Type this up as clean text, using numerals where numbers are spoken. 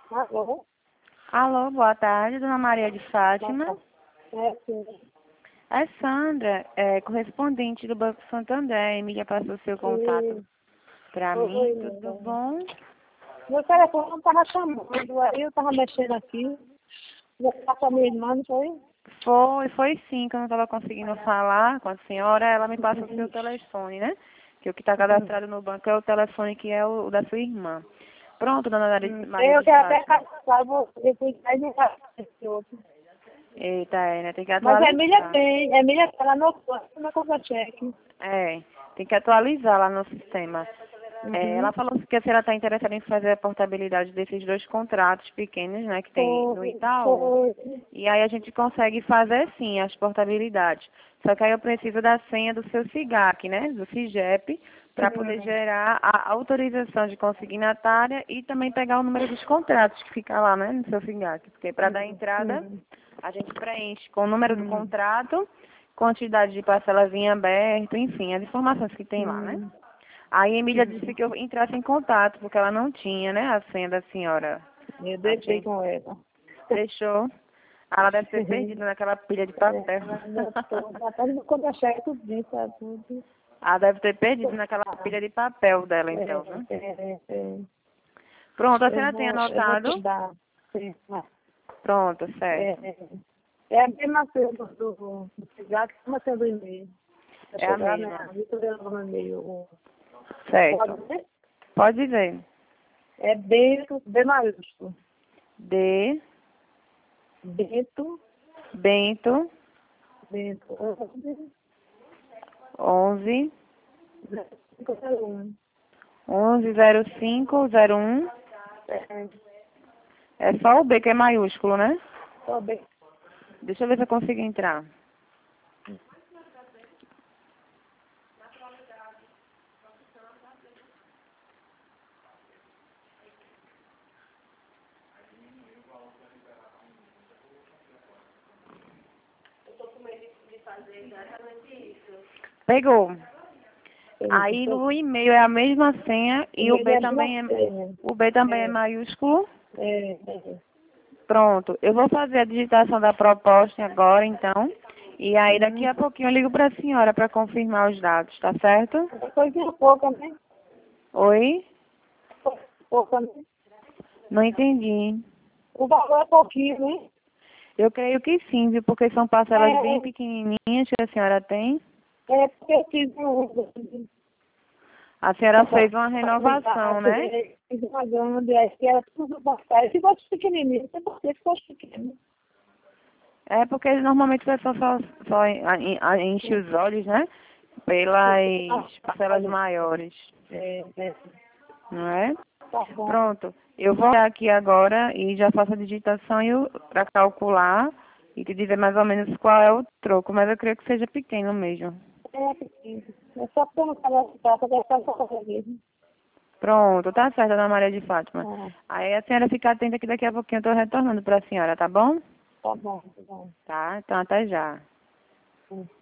Alô? Alô, boa tarde, Dona Maria de Fátima. É, sim. É Sandra, correspondente do Banco Santander. A Emília passou seu contato para mim, tudo bom? Meu telefone não estava chamando, aí eu estava mexendo aqui. Vou falar com a minha irmã, não foi? Foi sim, que eu não estava conseguindo falar com a senhora, ela me passou o seu telefone, né? Que o que está cadastrado no banco é o telefone que é o da sua irmã. Pronto, Dona Maria Eu de quero até Fátima. casar, eu fui aí não faço esse outro. Eita, né? Tem que Mas a atualizar. Emília tem, a Emília ela anotou na conta-cheque. Tem que atualizar lá no sistema. Ela falou que a senhora está interessada em fazer a portabilidade desses dois contratos pequenos, né, que tem no Itaú. E aí a gente consegue fazer, sim, as portabilidades. Só que aí eu preciso da senha do seu SIGAC, né, do SIGEP, para poder gerar a autorização de consignatária e também pegar o número dos contratos que fica lá, né, no seu SIGAC. Porque para dar entrada, a gente preenche com o número do contrato, quantidade de parcelas em aberto, enfim, as informações que tem lá, né? Aí a Emília disse que eu entrasse em contato, porque ela não tinha, né, a senha da senhora. Eu deixei com ela. Deixou. Ela deve ter perdido naquela pilha de papel. Ela tá no conta-cheque, tudo isso, sabe? Tudo. Ela deve ter perdido naquela pilha de papel dela, então, né? Pronto, a senhora tem Eu vou anotado? te dar. Sim. Pronto, certo. É a mesma coisa do cigarro, que uma coisa do e-mail. É a mesma. A Vitória no e-mail. Certo. Pode ver? Pode dizer. É Bento, B maiúsculo. D, Bento, Bento, Bento, 11, 501. 110501. É só o B que é maiúsculo, né? Só bem. Deixa eu ver se eu consigo entrar. Pegou. Aí no e-mail é a mesma senha e o B também é maiúsculo. Pronto. Eu vou fazer a digitação da proposta agora, então. E aí daqui a pouquinho eu ligo para a senhora para confirmar os dados, tá certo? Depois de pouco, né? Oi? Pouco, né? Não entendi. O valor é pouquinho, né? Eu creio que sim, viu? Porque são parcelas bem pequenininhas que a senhora tem. É porque eu fiz um... A senhora fez uma renovação, né? Fiz uma gama de que era tudo bastante. Esse gosto pequenininho, você pode ter esse gosto pequeno. É porque normalmente o pessoal só enche os olhos, né? Pelas parcelas maiores. Não é? Tá bom. Pronto. Eu vou olhar aqui agora e já faço a digitação para calcular e te dizer mais ou menos qual é o troco, mas eu creio que seja pequeno mesmo. É pequeno. É só porque eu não quero ficar, só quero ficar com mesmo. Pronto, tá certo, Dona Maria de Fátima. Aí a senhora fica atenta que daqui a pouquinho eu estou retornando para a senhora, tá bom? Tá bom, tá bom. Tá? Então até já.